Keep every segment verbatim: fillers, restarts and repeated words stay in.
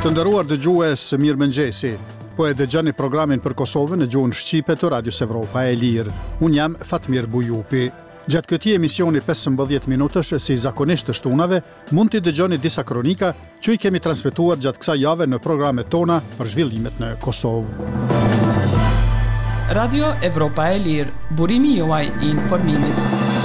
Të nderuar dëgjues, mirëmëngjesi. Po e dëgjoni programin për Kosovën në gjuhën shqipe të Radios Evropa e Lirë. Unë jam Fatmir Bujupi. Gjatë këtij emisioni pesëmbëdhjetë minutësh, si zakonisht të shtunave, mund t'i dëgjoni disa kronika që i kemi transmetuar gjatë kësaj jave në programet tona për zhvillimet në Kosovë. Radio Evropa e Lirë, burimi juaj i informimit.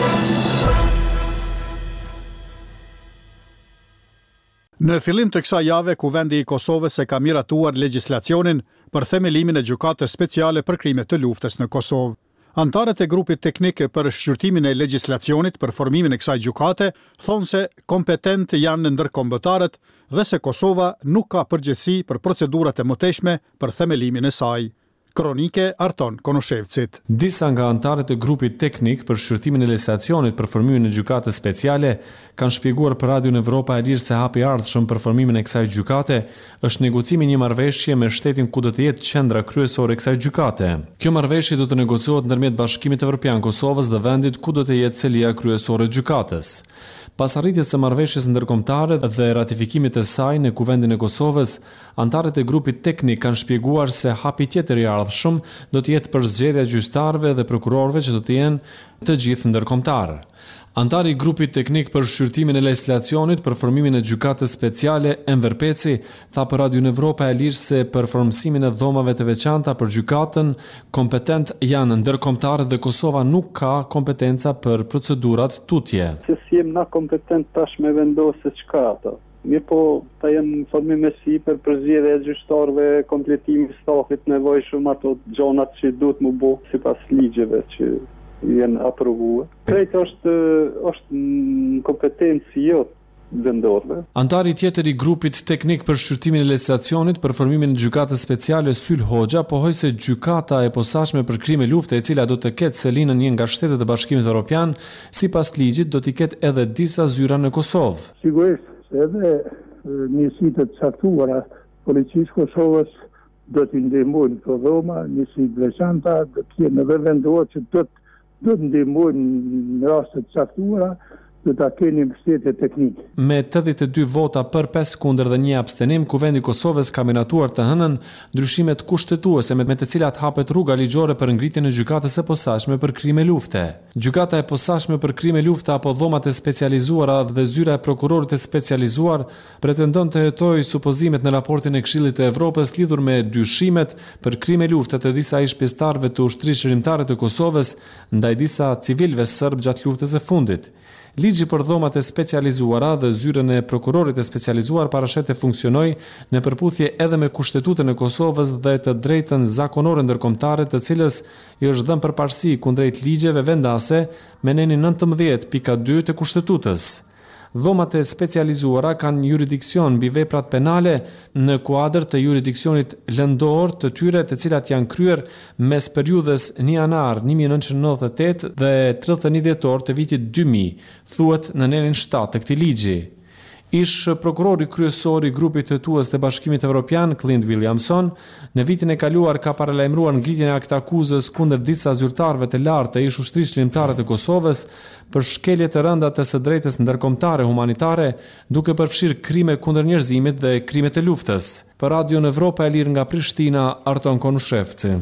Në fillim të kësaj jave, Kuvendi i Kosovës e ka miratuar legjislacionin për themelimin e gjykatës speciale për krime të luftës në Kosovë. Antarët e grupit teknik për shqyrtimin e legjislacionit për formimin e kësaj gjykate thonë se kompetent janë ndërkombëtarët dhe se Kosova nuk ka përgjegjësi për procedurat e mëtejshme për themelimin e saj. Kronike Arton Konoshevcit. Disa nga antarët e grupit teknik për shqyrtimin e legjislacionit për formimin e gjykatës speciale kanë shpjeguar për Radion Evropa e Lirë se hapi i ardhshëm për formimin e kësaj gjykate është negocimi një marrëveshje me shtetin ku do të jetë qendra kryesore e kësaj gjykate. Kjo marrëveshje do të negociohet ndërmjet Bashkimit Evropian Kosovës dhe vendit ku do të jetë selia kryesore e gjykatës. Pas arritjes së marrëveshjes ndërkombëtare dhe ratifikimit të saj në Kuvendin e Kosovës, antarët e grupit teknik kanë shpjeguar se hapi tjetër i ardhshëm do të jetë për zgjedhja e gjyqtarëve dhe prokurorëve që do të jenë të gjithë ndërkombëtar. Antari i grupit teknik për shqyrtimin e legjislacionit për formimin e gjykatës speciale Enver Peci tha për Radion Evropa e Lirë se për formësimin e dhomave të veçanta për gjykatën kompetent janë ndërkombëtarët dhe Kosova nuk ka kompetenca për procedurat tutje. Se si jem na kompetent tash me vendosë çka ato. Mirë po, ta jenë formim e si për përzgjedhje e gjyqtarëve, kompletimi i stafit nevojshëm, ato gjonat që duhet mu bo sipas ligjeve që jenë aprovuar. Krejt është, është në kompetencë jo vendorëve. Antari tjetër i grupit teknik për shqyrtimin e legjislacionit për formimin e gjykatës speciale Syl Hoxha pohoi se gjykata e posaçme për krime lufte, e cila do të ketë selinë një nga shtetet e Bashkimit Evropian, sipas ligjit do t'i ketë edhe disa zyra në Kosovë. Sigurisht edhe njësitë të caktuara policisë Kosovës do t'i ndihmojnë këto dhoma, njësitë veçanta do të jenë edhe vendorë që do të do të ndihmojnë në raste të caktuara, do ta keni mbështetje teknike. Me tetëdhjetë e dy vota për pesë kundër dhe një abstenim, Kuvendi i Kosovës ka miratuar të hënën ndryshimet kushtetuese me të cilat hapet rruga ligjore për ngritjen e gjykatës së posaçme për krime lufte. Gjykata e posaçme për krime lufte apo dhomat e specializuara dhe zyra e prokurorit të specializuar pretendon të hetojë supozimet në raportin e Këshillit të Evropës lidhur me dyshimet për krime lufte të disa ish pjesëtarëve të ushtrisë shërimtare të Kosovës ndaj disa civilëve serb gjatë luftës së fundit. Ligji për dhomat e specializuara dhe zyrën e prokurorit të specializuar parashet të funksionoj në përputhje edhe me Kushtetutën e Kosovës dhe të drejtën zakonore ndërkombëtare, të cilës i është dhënë përparësi kundrejt ligjeve vendase me nenin nëntëmbëdhjetë pika dy të Kushtetutës. Dhomat e specializuara kanë jurisdiksion mbi veprat penale në kuadër të jurisdiksionit lëndor të tyre, të cilat janë kryer mes periudhës një janar një mijë e nëntëqind e nëntëdhjetë e tetë dhe tridhjetë e një dhjetor të vitit dy mijë, thuhet në nenin shtatë të këtij ligji. Ish prokurori kryesor i grupit hetues të Bashkimit Evropian, Clint Williamson, në vitin e kaluar ka paralajmëruar ngritjen e aktakuzës kundër disa zyrtarëve të lartë të ish ushtrisë shërimtare të Kosovës për shkelje të rënda të së drejtës ndërkombëtare humanitare, duke përfshirë krime kundër njerëzimit dhe krime të luftës. Për Radion Evropa e Lirë nga Prishtina, Arton Konushevci.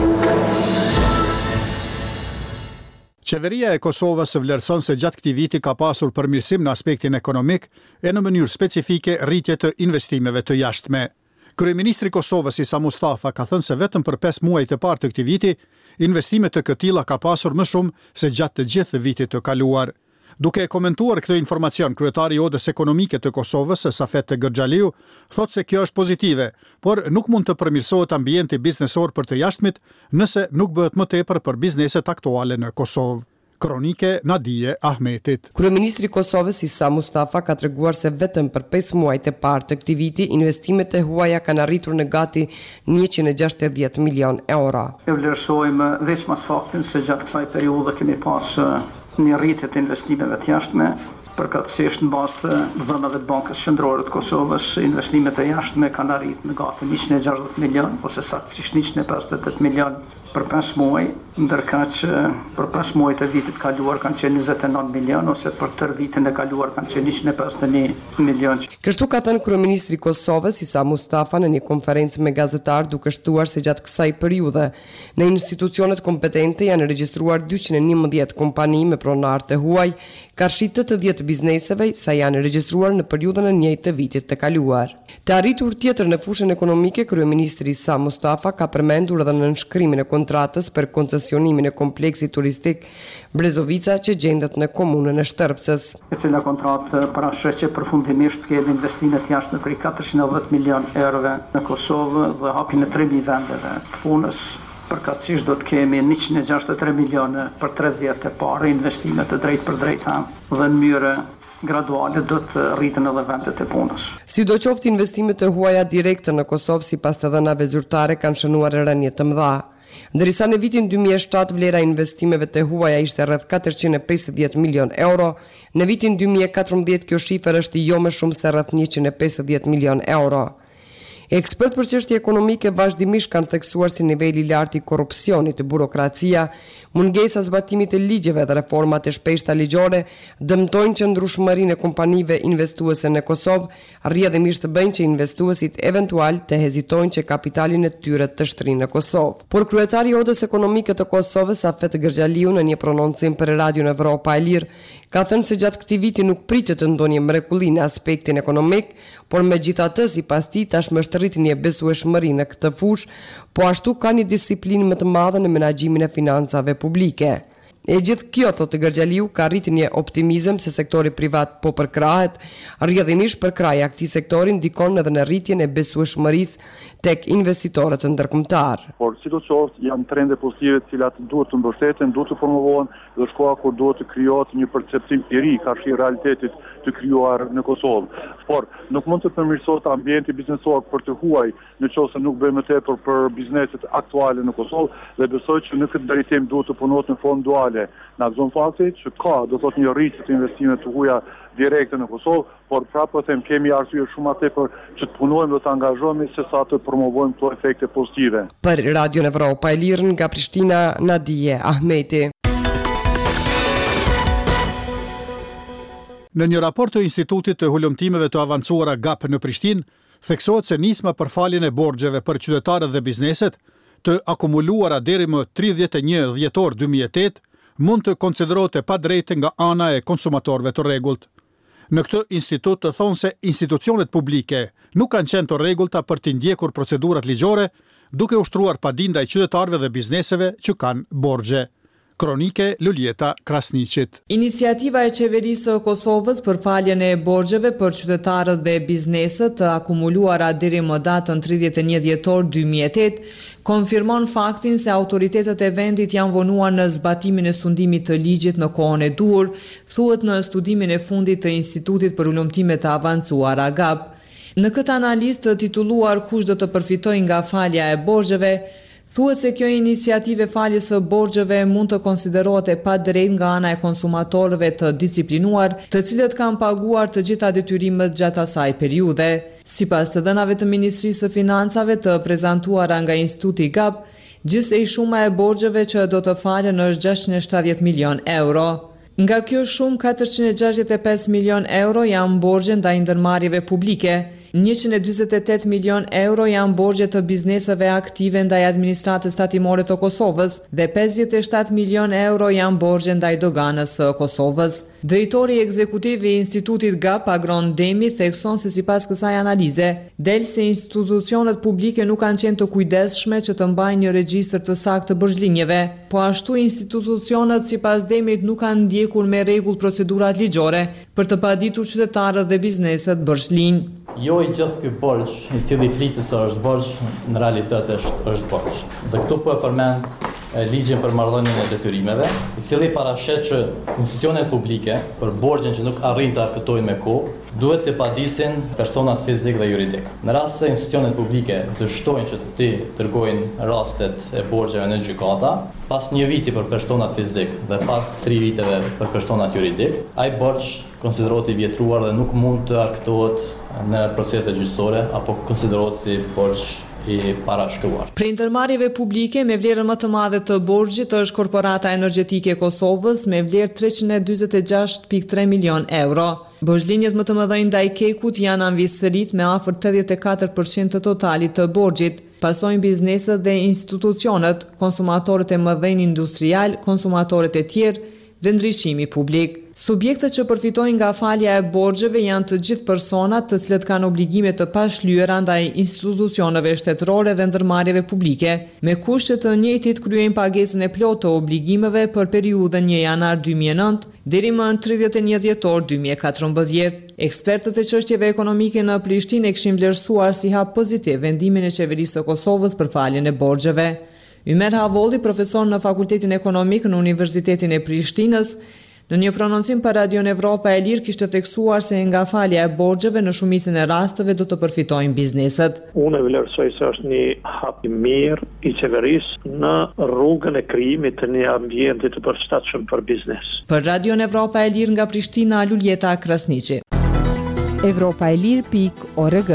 Qeveria e Kosovës vlerëson se gjatë këtij viti ka pasur përmirësim në aspektin ekonomik e në mënyrë specifike rritje të investimeve të jashtme. Kryeministri i Kosovës Isa Mustafa ka thënë se vetëm për pesë muaj të parë të këtij viti, investimet të këtilla ka pasur më shumë se gjatë të gjithë vitit të kaluar. Duke e komentuar këtë informacion, kryetari i Odës Ekonomike të Kosovës, Safet Gërxhaliu, thotë se kjo është pozitive, por nuk mund të përmirësohet ambienti biznesor për të jashtmit nëse nuk bëhet më tepër për bizneset aktuale në Kosovë. Kronike Nadije Ahmetit. Kryeministri i Kosovës Isa Mustafa ka treguar se vetëm për pesë muajt e parë të këtij viti investimet e huaja kanë arritur në gati njëqind e gjashtëdhjetë milion euro. E vlerësojmë veçmas faktin se gjatë kësaj periudhe kemi pas një rritje të investimeve të jashtme, përkatësisht në bazë të dhënave të Bankës Qendrore të Kosovës, investimet e jashtme kanë arritur në gati njëqind e gjashtëdhjetë milion ose saktësisht njëqind e pesëdhjetë milion për pesë muaj. ndërka që për pas muajt e vitit kaluar kanë qenë njëzet e nëntë milion, ose për tërë vitin e kaluar kanë qenë njëqind e pesëdhjetë e një milion. Kështu ka thënë kryeministri i Kosovës Isa Mustafa në një konferencë me gazetar, duke shtuar se gjatë kësaj periudhe në institucionet kompetente janë regjistruar dyqind e njëmbëdhjetë kompani me pronar të huaj, karshi të të dhjetë bizneseve sa janë regjistruar në periudhën e njëjtë të vitit të kaluar. Të arritur tjetër në fushën ekonomike, kryeministri Isa Mustafa ka përmendur edhe në nënshkrimin e kontratës për koncesionimin e kompleksit turistik Brezovica që gjendet në komunën e Shtërpcës. E cila kontratë parasheh që përfundimisht ka investime të jashtme për katërqind e dhjetë milion eurove në Kosovë dhe hapjen e tre mijë vendeve të punës. Përkatësisht do të kemi njëqind e gjashtëdhjetë e tre milione për tridhjetë vjet e parë investime të drejtë për drejta dhe në mënyrë graduale do të rriten edhe vendet e punës. Sidoqoftë investimet e huaja direkte në Kosovë sipas të dhënave zyrtare kanë shënuar rënje të mëdha. Ndërsa në vitin dy mijë e shtatë vlera e investimeve të huaja ishte rreth katërqind e pesëdhjetë milion euro, në vitin dy mijë e katërmbëdhjetë kjo shifër është jo më shumë se rreth njëqind e pesëdhjetë milion euro. Ekspert për çështje ekonomike vazhdimisht kanë theksuar si niveli i lartë i korrupsionit, burokracia, mungesa zbatimit të ligjeve dhe reformat e shpeshta ligjore dëmtojnë qëndrueshmërinë e kompanive investuese në Kosovë, rrjedhimisht bëjnë që investuesit eventual të hezitojnë që kapitalin e tyre të shtrinë në Kosovë. Por kryetari i Odës Ekonomike të Kosovës, Afet Gërxhaliu, në një prononcim për Radion Evropa e Lirë, ka thënë se gjatë këtij viti nuk pritet të ndonjë mrekulli në aspektin ekonomik, por megjithatë sipas tij tashmë është rritje një besueshmëri në këtë fushë, po ashtu ka një disiplinë më të madhe në menaxhimin e financave publike. E gjithë kjo, thotë Gërxhaliu, ka rritur një optimizëm se sektori privat po përkrahet, rrjedhimisht përkraja e këtij sektori ndikon edhe në rritjen e besueshmërisë tek investitorët ndërkombëtar. Por sidoqoftë janë trende pozitive të cilat duhet të mbështeten, duhet të promovohen dhe është koha kur duhet të krijohet një perceptim i ri karshi realitetit të krijuar në Kosovë. Por nuk mund të përmirësohet ambienti biznesor për të huaj nëse nuk bëjmë më tepër për bizneset aktuale në Kosovë dhe besoj që në këtë drejtim duhet të punohet në formë duale. Në aksion fakti që ka do të thotë një rritje të investimeve të huaja direkte në Kosovë, por prapë them kemi arsye shumë më tepër që të punojmë dhe të angazhohemi se sa të promovojmë këto efekte pozitive. Për Radion Evropa e Lirë nga Prishtina, Nadije Ahmeti. Në një raport të Institutit të Hulumtimeve të Avancuara G A P në Prishtinë, theksohet se nisma për faljen e borxheve për qytetarët dhe bizneset të akumuluara deri më tridhjetë e një dhjetor dy mijë e tetë mund të konsiderohet e padrejtë nga ana e konsumatorëve të rregullt. Në këtë institut të thonë se institucionet publike nuk kanë qenë të rregullta për të ndjekur procedurat ligjore, duke ushtruar padinë ndaj qytetarëve dhe bizneseve që kanë borxhe. Kronike Luljeta Krasniqit. Iniciativa e qeverisë së Kosovës për faljen e borxheve për qytetarët dhe bizneset të akumuluara deri më datën tridhjetë e një dhjetor dy mijë e tetë konfirmon faktin se autoritetet e vendit janë vonuar në zbatimin e sundimit të ligjit në kohën e duhur, thuhet në studimin e fundit të Institutit për Ulëmtime të Avancuara G A P. Në këtë analizë të titulluar Kush do të përfitojë nga falja e borxheve, thuhet se kjo iniciativë e faljes së borxheve mund të konsiderohet e padrejtë nga ana e konsumatorëve të disiplinuar, të cilët kanë paguar të gjitha detyrimet gjatë asaj periudhe. Sipas të dhënave të Ministrisë së Financave të prezantuara nga Instituti G A P, gjithsej shuma e borxheve që do të falen është gjashtëqind e shtatëdhjetë milion euro. Nga kjo shumë, katërqind e gjashtëdhjetë e pesë milion euro janë borxhe ndaj ndërmarrjeve publike, njëqind e dyzet e tetë milion euro janë borxhe të bizneseve aktive ndaj administratës tatimore të Kosovës dhe pesëdhjetë e shtatë milion euro janë borxhe ndaj doganës së Kosovës. Drejtori ekzekutiv i Institutit G A P, Agron Demi, thekson se sipas kësaj analize, del se institucionet publike nuk kanë qenë të kujdesshme që të mbajnë një regjistër të saktë të borxhlinjeve, po ashtu institucionet sipas Demit nuk kanë ndjekur me rregull procedurat ligjore për të paditur qytetarët dhe bizneset borxhlinj. Jo i gjithë ky borxh, i cili flitet se është borxh, në realitet është, është borxh. Dhe këtu po e përmend ligjin për marrëdhënien e detyrimeve, i cili paraqet që institucionet publike për borxhin që nuk arrin të arkëtojnë me kohë, duhet të padisin personat fizik dhe juridik. Në rast se institucionet publike dështojnë që të dërgojnë rastet e borxheve në gjykata, pas një viti për personat fizik dhe pas tri viteve për personat juridik, ai borxh konsiderohet i vjetruar dhe nuk mund të arkëtohet në procese gjyqësore apo konsiderohet si borxh i parashkruar. Për ndërmarrjeve publike me vlerën më të madhe të borxhit është Korporata Energjetike e Kosovës me vlerë treqind e dyzet e gjashtë pikë tre milion euro. Borxhlinjet më të mëdhenj ndaj Kekut janë anvisërit me afër tetëdhjetë e katër përqind të totalit të borxhit. Pasojnë bizneset dhe institucionet, konsumatorët e mëdhenj industrial, konsumatorët e tjerë dhe ndryshimi publik. Subjektet që përfitojnë nga falja e borxheve janë të gjithë personat të cilët kanë obligime të pashlyera ndaj institucioneve shtetërore dhe ndërmarrjeve publike, me kushte të njëjtit kryejnë pagesën e plotë të obligimeve për periudhën një janar dy mijë e nëntë deri më në tridhjetë e një dhjetor dy mijë e katërmbëdhjetë. Ekspertët e çështjeve ekonomike në Prishtinë e kishin vlerësuar si hap pozitiv vendimin e qeverisë së Kosovës për faljen e borxheve. Ymer Havolli, profesor në Fakultetin Ekonomik në Universitetin e Prishtinës, në një prononcim për Radion Evropa e Lirë kishte theksuar se nga falja e borxheve në shumicën e rasteve do të përfitojnë bizneset. Unë vlerësoj se është një hap i mirë i qeverisë në rrugën e krijimit të një ambienti të përshtatshëm për biznes. Për Radion Evropa e Lirë nga Prishtina, Luljeta Krasniqi. Evropa e Lirë pikë org.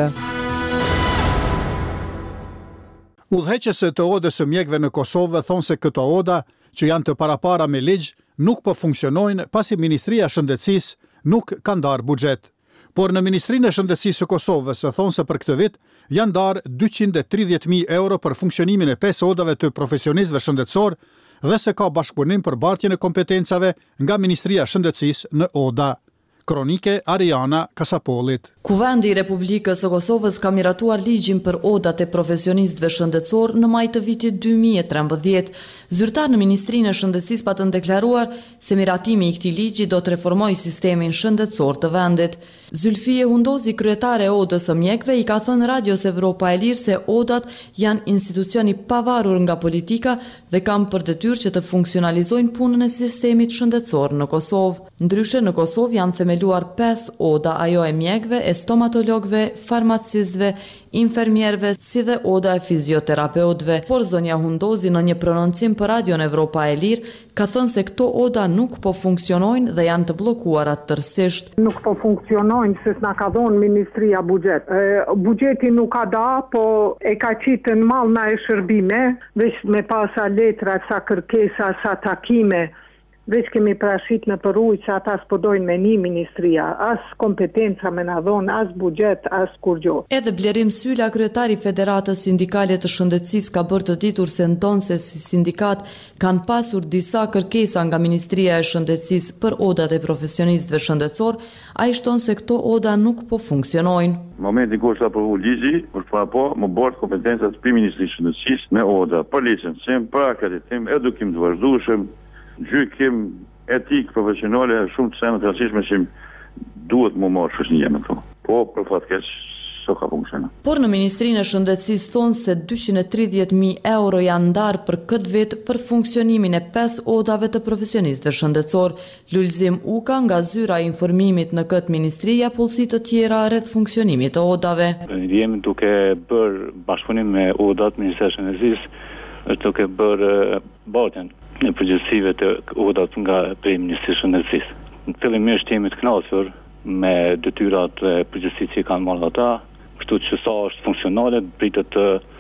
Udhëheqëse të odës së mjekëve në Kosovë thonë se këto oda, që janë të parapara me ligj, nuk po funksionojnë pasi Ministria e Shëndetësisë nuk ka ndarë buxhet. Por në Ministrinë e Shëndetësisë së Kosovës thonë se për këtë vit janë ndarë dyqind e tridhjetë mijë euro për funksionimin e pesë odave të profesionistëve shëndetësor dhe se ka bashkëpunim për bartjen e kompetencave nga Ministria e Shëndetësisë në oda. Kronike Ariana Kasapolit. Kuvendi i Republikës së Kosovës ka miratuar ligjin për odat e profesionistëve shëndetësor në maj të vitit dy mijë e trembëdhjetë. Zyrtar në Ministrinë e Shëndetësisë patën deklaruar se miratimi i këtij ligji do të reformojë sistemin shëndetësor të vendit. Zylfije Hundozi, kryetare e odës së mjekëve, i ka thënë Radios Evropa e Lirë se odat janë institucioni pavarur nga politika dhe kanë për detyrë që të funksionalizojnë punën e sistemit shëndetësor në Kosovë. Ndryshe në Kosovë janë themeluar pesë oda, ajo e mjekëve, e stomatologëve, farmacistëve, infermierëve, si dhe oda e fizioterapeutëve. Por zonja Hundozi në një prononcim për Radion Evropa e Lirë ka thënë se këto oda nuk po funksionojnë dhe janë të bllokuara tërësisht. Nuk po funksionojnë se s'na ka dhënë Ministria buxhet. Buxheti nuk ka da, po e ka qitë në mallna e shërbime, veç me pasa letra, sa kërkesa, sa takime. Veç kemi prashit në përruj që ata s'podojnë me një ministria, as kompetenca me na dhonë, as buxhet, as kur gjo. Edhe Blerim Sylla, kryetari Federatës Sindikale të Shëndetësisë, ka bërë të ditur se ndonë se si sindikat kanë pasur disa kërkesa nga Ministria e Shëndetësisë për odat e profesionistëve shëndetësor, a i shtonë se këto oda nuk po funksionojnë. Momenti kur është aprovu ligji, është para po më bërë kompetencat për Ministrisë Shëndetësisë me oda, për licencim, për akreditim, edukim të vazhdueshëm, gjykim, etik, profesionale, shumë të senë të rastishme që duhet më marrë shoqënia me këto. Po, për fat keq, s'o ka funksionuar. Por në Ministrinë e Shëndetësisë thonë se dyqind e tridhjetë mijë euro janë ndarë për këtë vit për funksionimin e pesë odave të profesionistëve shëndetësor. Lulzim Uka nga zyra e informimit në këtë ministri ja pullësi të tjera rreth funksionimit të odave. Jemi duke bërë bashkëpunim me odat Ministrisë së Shëndetësisë, është duke bërë bartjen në përgjithësive të odat nga prej Ministrisë së Shëndetësisë. Në fillimisht jemi të kënaqur me detyrat e përgjithësisë që kanë marrë ata, kështu që sa është funksionale, pritet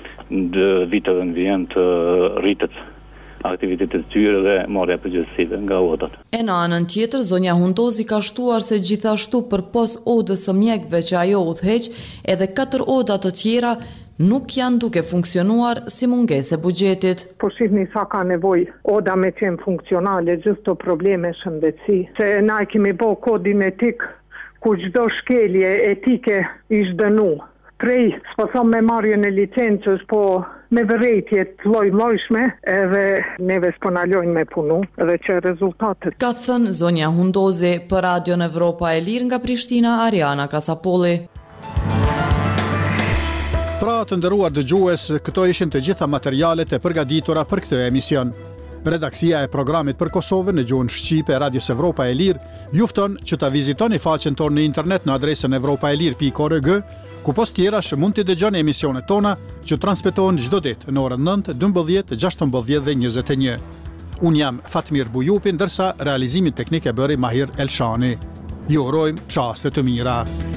të viteve në vijim të rritet aktivitetet e tyre dhe marrja e përgjithësive nga odat. E në anën tjetër, zonja Hundozi ka shtuar se gjithashtu përpos odës së mjekëve që ajo udhëheq, edhe katër oda të tjera nuk janë duke funksionuar si mungesë e buxhetit. Po shihni sa ka nevojë oda me qenë funksionale gjithë të probleme shëndetësi. Se na e kemi bo kodin etik ku çdo shkelje etike ish dënu. Prej, s'po thom me marrjen e licencës, po me vërejtje të lloj-llojshme, edhe neve s'po na lojnë me punu, edhe që rezultatet. Ka thënë zonja Hundozi për Radion Evropa e Lirë nga Prishtina, Ariana Kasapolli. Pra të nderuar dëgjues, këto ishin të gjitha materialet e përgatitura për këtë emision. Redaksia e programit për Kosovën në gjuhën shqipe e Radios Evropa e Lirë ju fton që ta vizitoni faqen tonë në internet në adresën evropaelir pikë org, ku post tjerash mund të dëgjoni emisionet tona që transmetohen çdo ditë në orën nëntë, dymbëdhjetë, gjashtëmbëdhjetë dhe njëzet e një. Unë jam Fatmir Bujupi, ndërsa realizimin teknik e bëri Mahir Elshani. Ju urojmë çaste të mira.